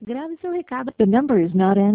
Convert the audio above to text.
Grave seu recado. The number is not in